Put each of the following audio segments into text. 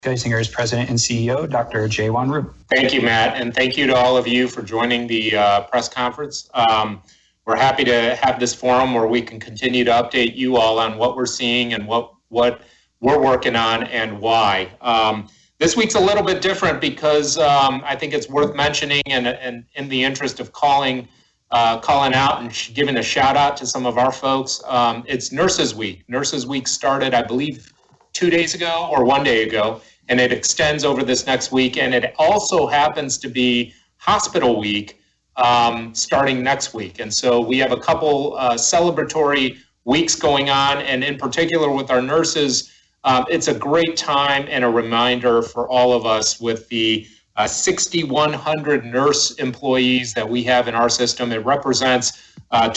Geisinger's President and CEO, Dr. Jae-Won Ryu. Thank you, Matt, and thank you to all of you for joining the press conference. We're happy to have this forum where we can continue to update you all on what we're seeing and what we're working on and why. This week's a little bit different because I think it's worth mentioning, and in the interest of calling out and giving a shout out to some of our folks, it's Nurses Week. Nurses Week started, I believe, 2 days ago or 1 day ago, and it extends over this next week. And it also happens to be Hospital Week starting next week. And so we have a couple celebratory weeks going on, and in particular with our nurses, it's a great time and a reminder for all of us with the 6,100 nurse employees that we have in our system. It represents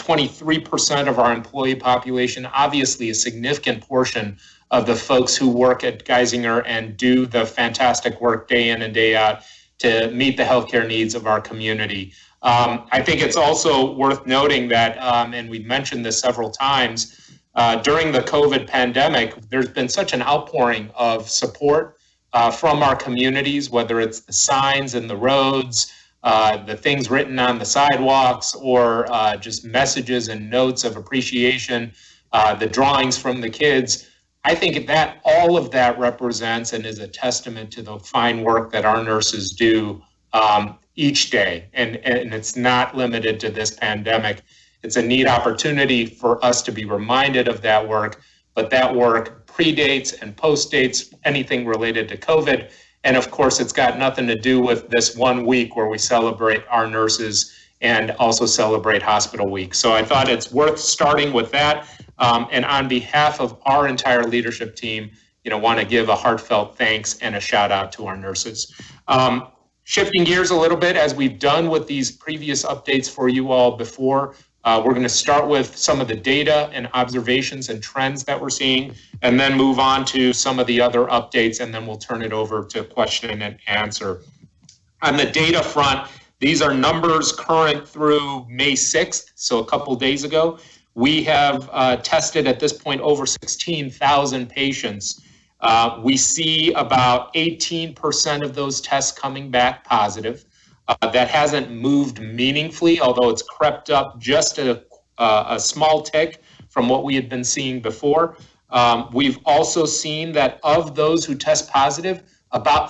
23% of our employee population, obviously a significant portion of the folks who work at Geisinger and do the fantastic work day in and day out to meet the healthcare needs of our community. I think it's also worth noting that, and we've mentioned this several times, during the COVID pandemic, there's been such an outpouring of support from our communities, whether it's the signs in the roads, the things written on the sidewalks, or just messages and notes of appreciation, the drawings from the kids. I think that all of that represents and is a testament to the fine work that our nurses do each day. And it's not limited to this pandemic. It's a neat opportunity for us to be reminded of that work, but that work predates and postdates anything related to COVID. And of course, it's got nothing to do with this 1 week where we celebrate our nurses and also celebrate Hospital Week. So I thought it's worth starting with that. And on behalf of our entire leadership team, want to give a heartfelt thanks and a shout out to our nurses. Shifting gears a little bit, as we've done with these previous updates for you all before, we're going to start with some of the data and observations and trends that we're seeing, and then move on to some of the other updates, and then we'll turn it over to question and answer. On the data front, these are numbers current through May 6th, so a couple days ago. We have tested at this point over 16,000 patients. We see about 18% of those tests coming back positive. That hasn't moved meaningfully, although it's crept up just a small tick from what we had been seeing before. We've also seen that of those who test positive, about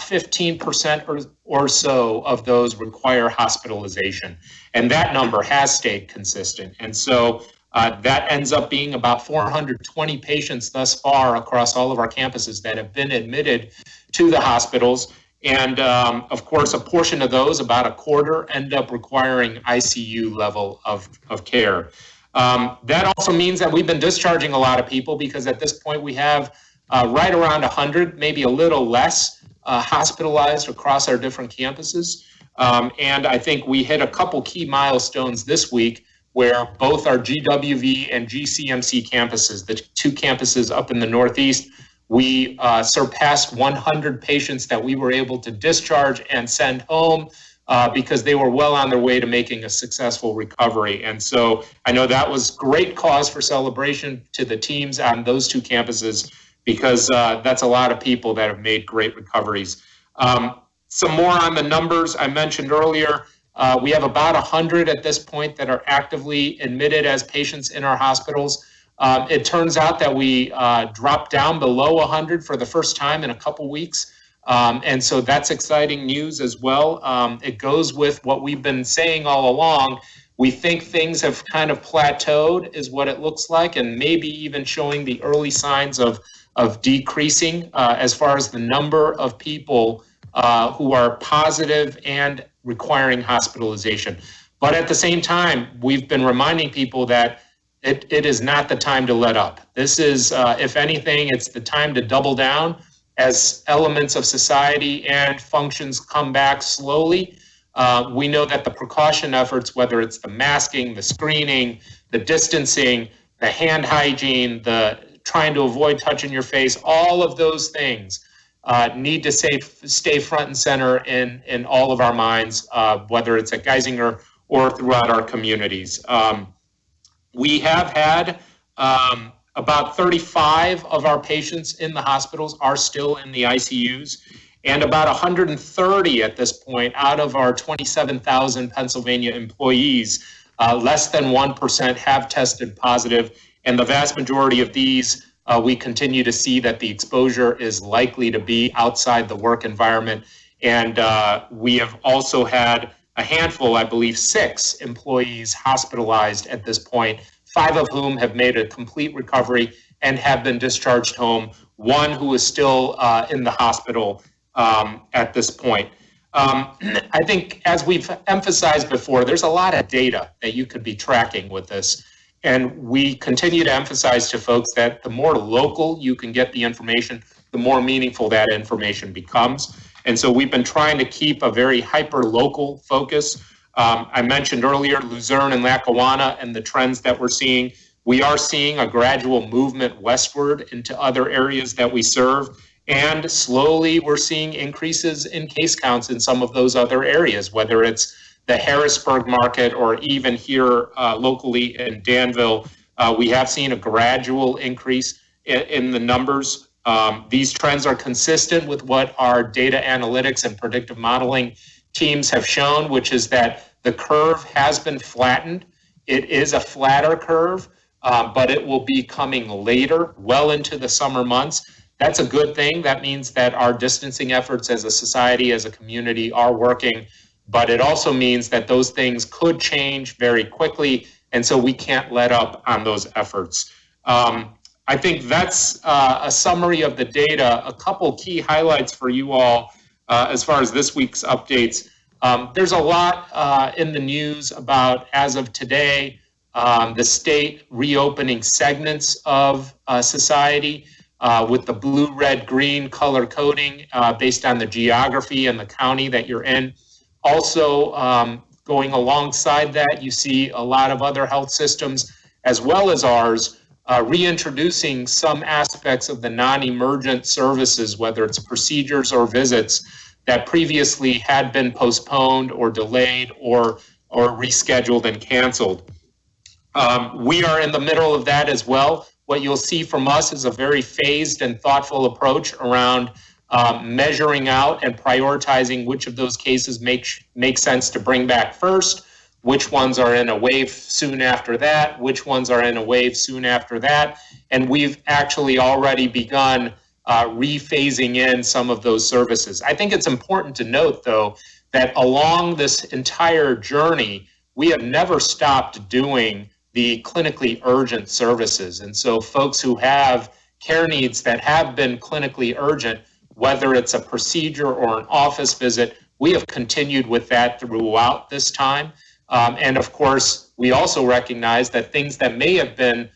15% or so of those require hospitalization. And that number has stayed consistent. And so that ends up being about 420 patients thus far across all of our campuses that have been admitted to the hospitals. And of course, a portion of those, about a quarter, end up requiring ICU level of care. That also means that we've been discharging a lot of people because at this point we have right around 100, maybe a little less, hospitalized across our different campuses. And I think we hit a couple key milestones this week where both our GWV and GCMC campuses, the two campuses up in the Northeast, we surpassed 100 patients that we were able to discharge and send home because they were well on their way to making a successful recovery. And so I know that was great cause for celebration to the teams on those two campuses because that's a lot of people that have made great recoveries. Some more on the numbers I mentioned earlier. We have about 100 at this point that are actively admitted as patients in our hospitals. It turns out that we dropped down below 100 for the first time in a couple weeks. And so that's exciting news as well. It goes with what we've been saying all along. We think things have kind of plateaued is what it looks like, and maybe even showing the early signs of decreasing as far as the number of people who are positive and requiring hospitalization. But at the same time, we've been reminding people that it is not the time to let up. This is, if anything, it's the time to double down as elements of society and functions come back slowly. We know that the precaution efforts, whether it's the masking, the screening, the distancing, the hand hygiene, the trying to avoid touching your face, all of those things need to stay front and center in all of our minds, whether it's at Geisinger or throughout our communities. We have had About 35 of our patients in the hospitals are still in the ICUs, and about 130 at this point out of our 27,000 Pennsylvania employees, less than 1% have tested positive, and the vast majority of these, we continue to see that the exposure is likely to be outside the work environment. And we have also had a handful, I believe 6 employees hospitalized at this point, 5 of whom have made a complete recovery and have been discharged home, 1 who is still in the hospital at this point. I think, as we've emphasized before, there's a lot of data that you could be tracking with this. And we continue to emphasize to folks that the more local you can get the information, the more meaningful that information becomes. And so we've been trying to keep a very hyper-local focus. I mentioned earlier Luzerne and Lackawanna and the trends that we're seeing. We are seeing a gradual movement westward into other areas that we serve. And slowly we're seeing increases in case counts in some of those other areas, whether it's the Harrisburg market or even here locally in Danville. We have seen a gradual increase in the numbers. These trends are consistent with what our data analytics and predictive modeling teams have shown, which is that the curve has been flattened. It is a flatter curve, but it will be coming later, well into the summer months. That's a good thing. That means that our distancing efforts as a society, as a community, are working, but it also means that those things could change very quickly, and so we can't let up on those efforts. I think that's a summary of the data. A couple key highlights for you all as far as this week's updates. There's a lot in the news about, as of today, the state reopening segments of society with the blue, red, green color coding based on the geography and the county that you're in. Also, going alongside that, you see a lot of other health systems, as well as ours, reintroducing some aspects of the non-emergent services, whether it's procedures or visits, that previously had been postponed or delayed or rescheduled and canceled. We are in the middle of that as well. What you'll see from us is a very phased and thoughtful approach around measuring out and prioritizing which of those cases make sense to bring back first, which ones are in a wave soon after that, which ones are in a wave soon after that. And we've actually already begun rephasing in some of those services. I think it's important to note, though, that along this entire journey, we have never stopped doing the clinically urgent services. And so folks who have care needs that have been clinically urgent, whether it's a procedure or an office visit, we have continued with that throughout this time. And of course, we also recognize that things that may have been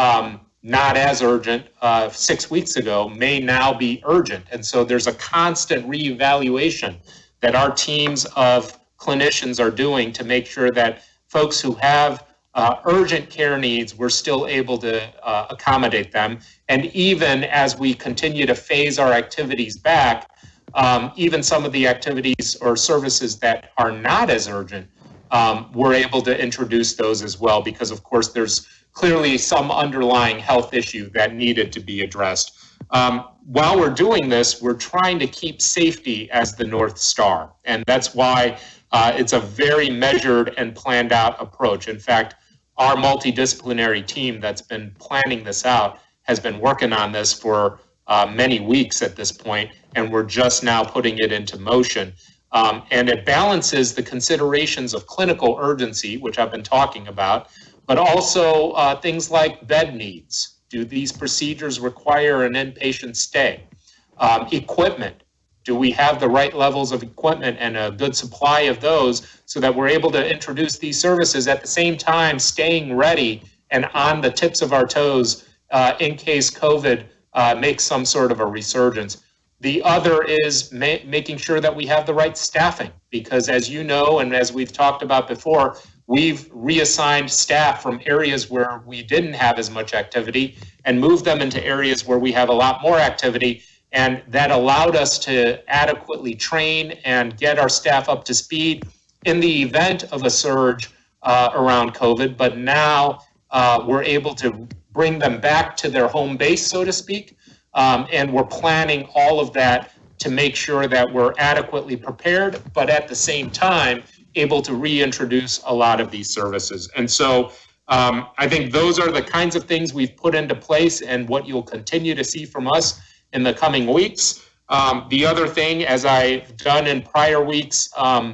not as urgent 6 weeks ago may now be urgent. And so there's a constant reevaluation that our teams of clinicians are doing to make sure that folks who have urgent care needs, we're still able to accommodate them. And even as we continue to phase our activities back, even some of the activities or services that are not as urgent, we're able to introduce those as well, because of course there's clearly some underlying health issue that needed to be addressed. While we're doing this, we're trying to keep safety as the North Star. And that's why it's a very measured and planned out approach. In fact, our multidisciplinary team that's been planning this out has been working on this for many weeks at this point, and we're just now putting it into motion. And it balances the considerations of clinical urgency, which I've been talking about, but also things like bed needs. Do these procedures require an inpatient stay? Equipment. Do we have the right levels of equipment and a good supply of those so that we're able to introduce these services at the same time staying ready and on the tips of our toes in case COVID makes some sort of a resurgence? The other is making sure that we have the right staffing, because as you know, and as we've talked about before, we've reassigned staff from areas where we didn't have as much activity and moved them into areas where we have a lot more activity. And that allowed us to adequately train and get our staff up to speed in the event of a surge around COVID. But now we're able to bring them back to their home base, so to speak. And we're planning all of that to make sure that we're adequately prepared, but at the same time, able to reintroduce a lot of these services. And so I think those are the kinds of things we've put into place and what you'll continue to see from us in the coming weeks. The other thing, as I've done in prior weeks,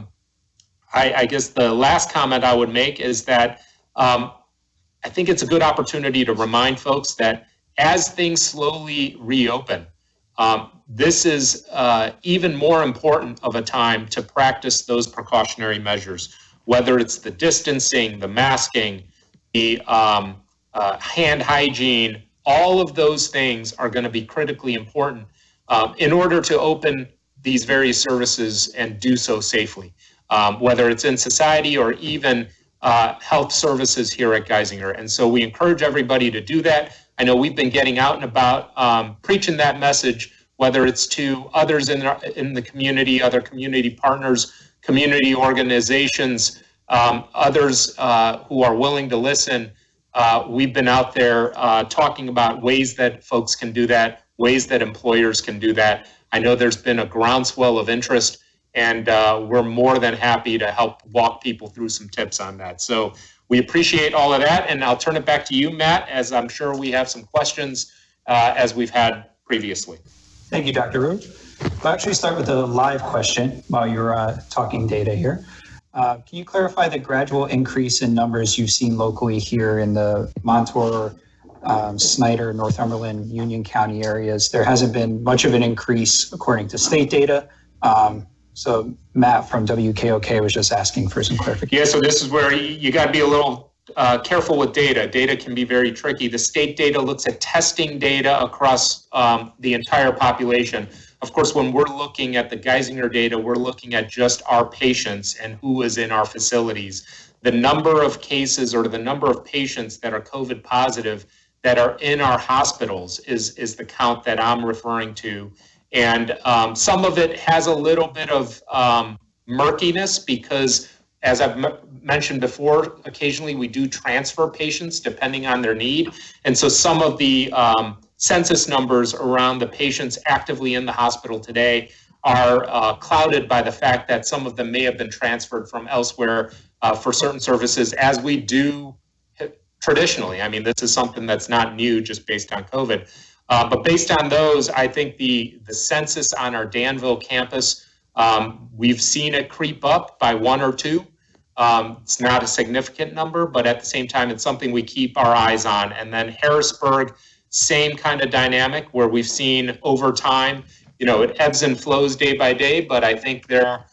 I guess the last comment I would make is that I think it's a good opportunity to remind folks that as things slowly reopen, this is even more important of a time to practice those precautionary measures, whether it's the distancing, the masking, the hand hygiene. All of those things are going to be critically important in order to open these various services and do so safely, whether it's in society or even health services here at Geisinger. And so we encourage everybody to do that. I know we've been getting out and about preaching that message, whether it's to others in the community, other community partners, community organizations, others who are willing to listen. We've been out there talking about ways that folks can do that, ways that employers can do that. I know there's been a groundswell of interest, and we're more than happy to help walk people through some tips on that. So we appreciate all of that, and I'll turn it back to you, Matt, as I'm sure we have some questions as we've had previously. Thank you, Dr. Rube. We'll actually start with a live question while you're talking data here. Can you clarify the gradual increase in numbers you've seen locally here in the Montour, Snyder, Northumberland, Union County areas? There hasn't been much of an increase according to state data. So Matt from WKOK was just asking for some clarification. Yeah, so this is where you got to be a little careful with data. Data can be very tricky. The state data looks at testing data across the entire population. Of course, when we're looking at the Geisinger data, we're looking at just our patients and who is in our facilities. The number of cases or the number of patients that are COVID positive that are in our hospitals is the count that I'm referring to. And some of it has a little bit of murkiness because, as I've mentioned before, occasionally we do transfer patients depending on their need. And so some of the census numbers around the patients actively in the hospital today are clouded by the fact that some of them may have been transferred from elsewhere for certain services, as we do traditionally. I mean, this is something that's not new just based on COVID. But based on those, I think the census on our Danville campus, we've seen it creep up by 1 or 2. It's not a significant number, but at the same time, it's something we keep our eyes on. And then Harrisburg, same kind of dynamic where we've seen over time, it ebbs and flows day by day, but I think they're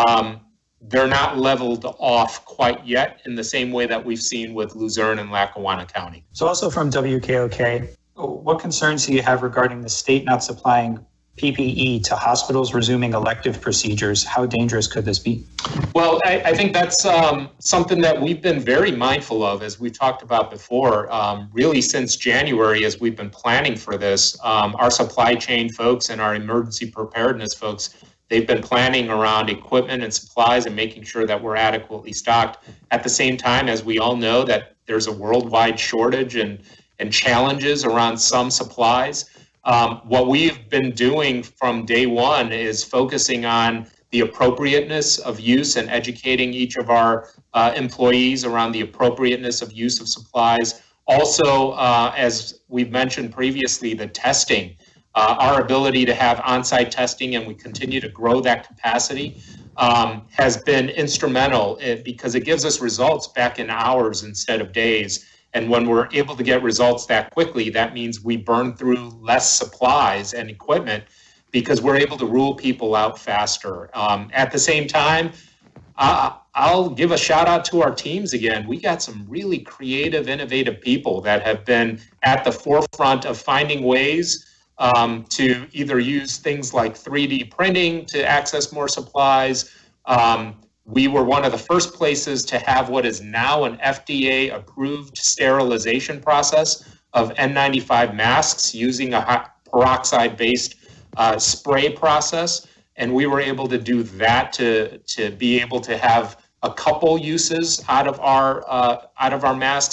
not leveled off quite yet in the same way that we've seen with Luzerne and Lackawanna County. So also from WKOK, what concerns do you have regarding the state not supplying PPE to hospitals resuming elective procedures? How dangerous could this be? Well, I think that's something that we've been very mindful of, as we talked about before, really since January, as we've been planning for this. Our supply chain folks and our emergency preparedness folks, they've been planning around equipment and supplies and making sure that we're adequately stocked. At the same time, as we all know, that there's a worldwide shortage and challenges around some supplies. What we've been doing from day one is focusing on the appropriateness of use and educating each of our employees around the appropriateness of use of supplies. Also, as we've mentioned previously, the testing, our ability to have on-site testing, and we continue to grow that capacity, has been instrumental because it gives us results back in hours instead of days. And when we're able to get results that quickly, that means we burn through less supplies and equipment because we're able to rule people out faster. At the same time, I'll give a shout out to our teams again. We got some really creative, innovative people that have been at the forefront of finding ways to either use things like 3D printing to access more supplies. We were one of the first places to have what is now an FDA-approved sterilization process of N95 masks using a peroxide-based spray process. And we were able to do that to be able to have a couple uses out of our masks.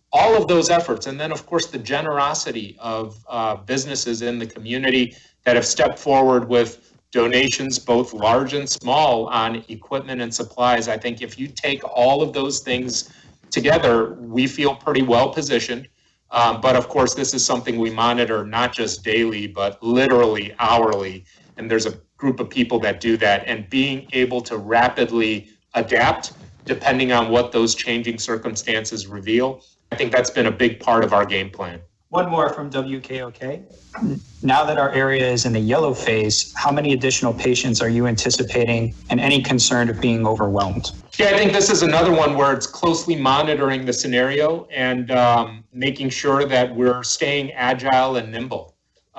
all of those efforts. And then, of course, the generosity of businesses in the community that have stepped forward with donations, both large and small, on equipment and supplies. I think if you take all of those things together, we feel pretty well positioned. But of course, this is something we monitor not just daily, but literally hourly. And there's a group of people that do that. And being able to rapidly adapt depending on what those changing circumstances reveal, I think that's been a big part of our game plan. One more from WKOK. Now that our area is in the yellow phase, how many additional patients are you anticipating, and any concern of being overwhelmed? Yeah, I think this is another one where it's closely monitoring the scenario and making sure that we're staying agile and nimble.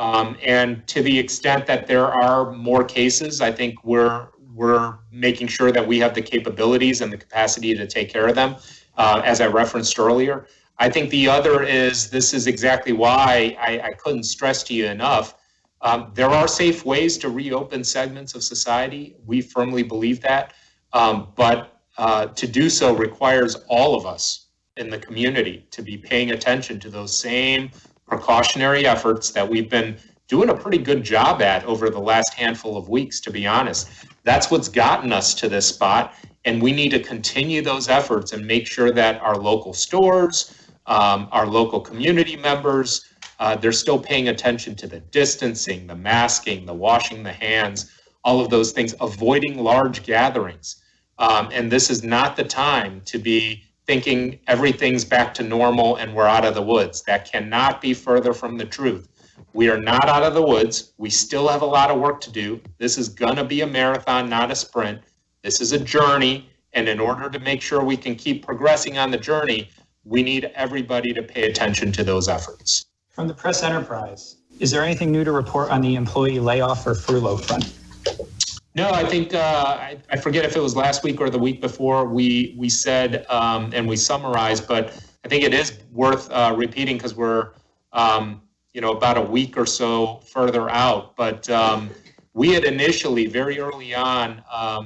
And to the extent that there are more cases, I think we're making sure that we have the capabilities and the capacity to take care of them, as I referenced earlier. I think the other is, this is exactly why I couldn't stress to you enough, there are safe ways to reopen segments of society. We firmly believe that, but to do so requires all of us in the community to be paying attention to those same precautionary efforts that we've been doing a pretty good job at over the last handful of weeks, to be honest. That's what's gotten us to this spot, and we need to continue those efforts and make sure that our local stores, our local community members, they're still paying attention to the distancing, the masking, the washing the hands, all of those things, avoiding large gatherings. And this is not the time to be thinking everything's back to normal and we're out of the woods. That cannot be further from the truth. We are not out of the woods. We still have a lot of work to do. This is going to be a marathon, not a sprint. This is a journey. And in order to make sure we can keep progressing on the journey, we need everybody to pay attention to those efforts. From the press enterprise, is there anything new to report on the employee layoff or furlough front? No, I think, I forget if it was last week or the week before, we said, and we summarized, but I think it is worth repeating because we're, about a week or so further out. But we had initially, very early on,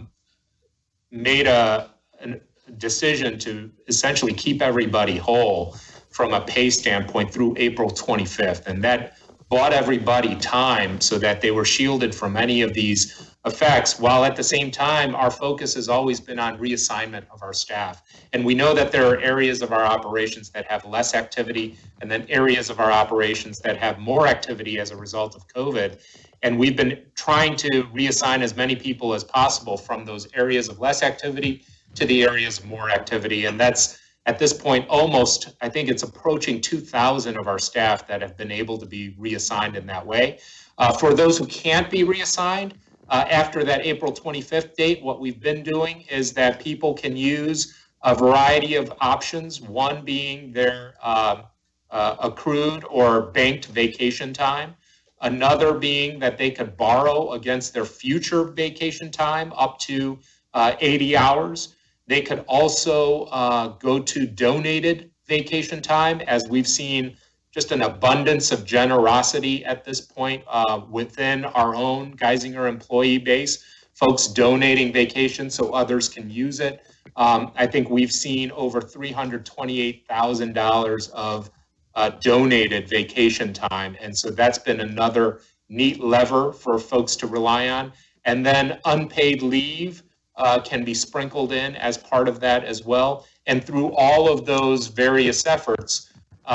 made a decision to essentially keep everybody whole from a pay standpoint through April 25th. And that bought everybody time so that they were shielded from any of these effects, while at the same time, our focus has always been on reassignment of our staff. And we know that there are areas of our operations that have less activity, and then areas of our operations that have more activity as a result of COVID. And we've been trying to reassign as many people as possible from those areas of less activity to the areas of more activity. And that's, at this point, almost, I think it's approaching 2,000 of our staff that have been able to be reassigned in that way. For those who can't be reassigned, after that April 25th date, what we've been doing is that people can use a variety of options, one being their accrued or banked vacation time, another being that they could borrow against their future vacation time up to 80 hours. They could also go to donated vacation time, as we've seen just an abundance of generosity at this point within our own Geisinger employee base, folks donating vacation so others can use it. I think we've seen over $328,000 of donated vacation time. And so that's been another neat lever for folks to rely on. And then unpaid leave can be sprinkled in as part of that as well. And through all of those various efforts,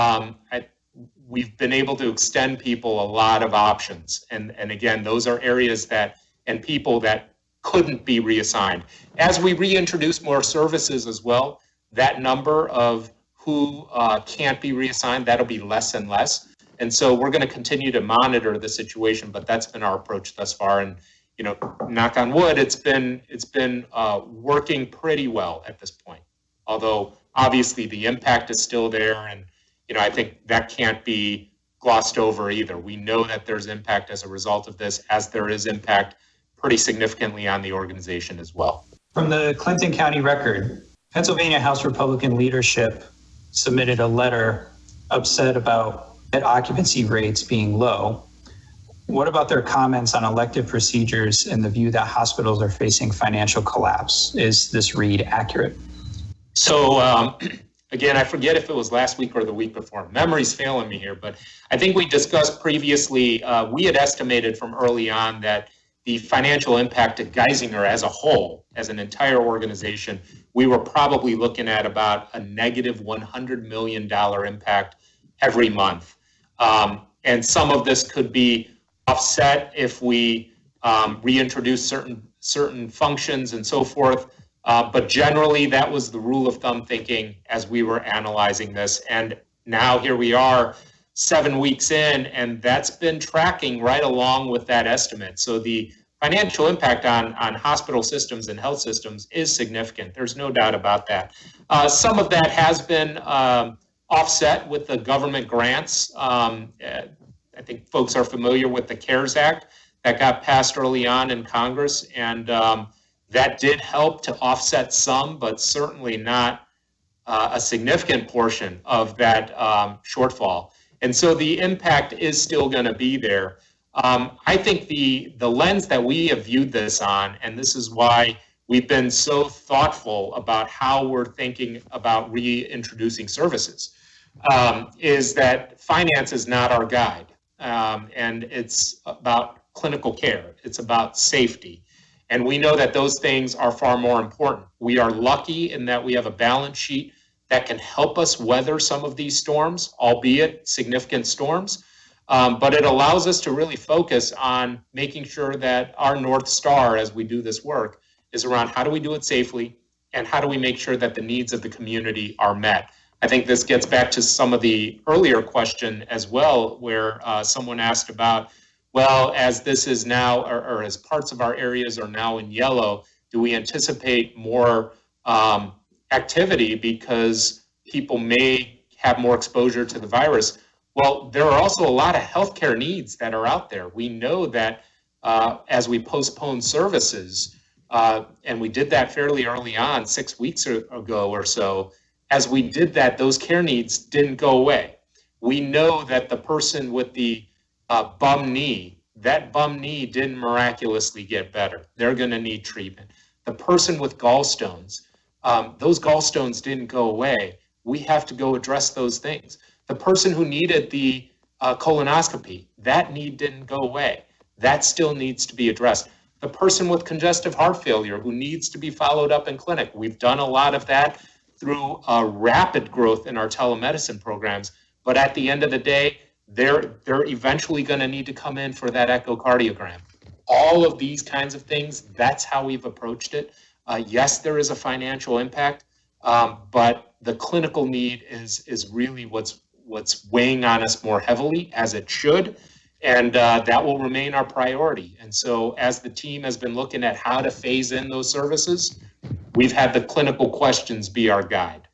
we've been able to extend people a lot of options. And again, those are areas that, and people that couldn't be reassigned. As we reintroduce more services as well, that number of who can't be reassigned, that'll be less and less. And so we're going to continue to monitor the situation, but that's been our approach thus far. And, knock on wood, it's been working pretty well at this point. Although obviously the impact is still there, and I think that can't be glossed over either. We know that there's impact as a result of this, as there is impact pretty significantly on the organization as well. From the Clinton County Record, Pennsylvania House Republican leadership submitted a letter upset about bed occupancy rates being low. What about their comments on elective procedures and the view that hospitals are facing financial collapse? Is this read accurate? So again, I forget if it was last week or the week before. Memory's failing me here, but I think we discussed previously, we had estimated from early on that the financial impact to Geisinger as a whole, as an entire organization, we were probably looking at about a negative $100 million impact every month. And some of this could be offset if we reintroduce certain functions and so forth. But generally, that was the rule of thumb thinking as we were analyzing this. And now here we are 7 weeks in, and that's been tracking right along with that estimate. So the financial impact on hospital systems and health systems is significant. There's no doubt about that. Some of that has been offset with the government grants. I think folks are familiar with the CARES Act that got passed early on in Congress, and that did help to offset some, but certainly not a significant portion of that shortfall. And so the impact is still going to be there. I think the lens that we have viewed this on, and this is why we've been so thoughtful about how we're thinking about reintroducing services, is that finance is not our guide. And it's about clinical care. It's about safety. And we know that those things are far more important. We are lucky in that we have a balance sheet that can help us weather some of these storms, albeit significant storms. But it allows us to really focus on making sure that our North Star as we do this work is around how do we do it safely and how do we make sure that the needs of the community are met. I think this gets back to some of the earlier question as well, where someone asked about, well, as this is now, or as parts of our areas are now in yellow, do we anticipate more activity because people may have more exposure to the virus? Well, there are also a lot of healthcare needs that are out there. We know that as we postpone services, and we did that fairly early on, 6 weeks ago or so, as we did that, those care needs didn't go away. We know that the person with the bum knee, that bum knee didn't miraculously get better. They're going to need treatment. The person with gallstones, those gallstones didn't go away. We have to go address those things. The person who needed the colonoscopy, that need didn't go away. That still needs to be addressed. The person with congestive heart failure who needs to be followed up in clinic, we've done a lot of that through rapid growth in our telemedicine programs. But at the end of the day, they're eventually going to need to come in for that echocardiogram. All of these kinds of things, that's how we've approached it. Yes, there is a financial impact, but the clinical need is really what's weighing on us more heavily, as it should, and that will remain our priority. And so as the team has been looking at how to phase in those services, we've had the clinical questions be our guide.